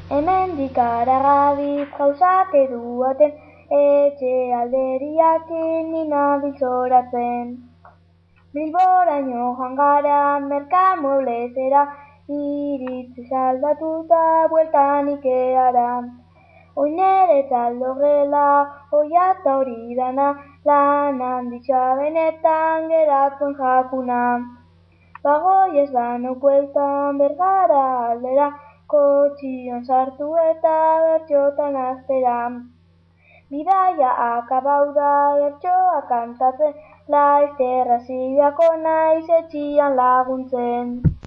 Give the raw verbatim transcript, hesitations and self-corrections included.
Hemendik Aragadiz gauzak eduaten, etxe alderiakin ninabil zoratzen. Bilboraino joan gara merkamueblezera, iritzi saldatuta bueltan Ikeara. Oin niretzat logela, oiata hori dana, lan handitxoa benetan geratzen jakuna. Bagoi ez banok bueltan Bergara aldera, kotxion sartu eta bertxotan aztera. Bidaia akabau da bertsoa kantatzen, laizterra zibiako naiz etxian laguntzen.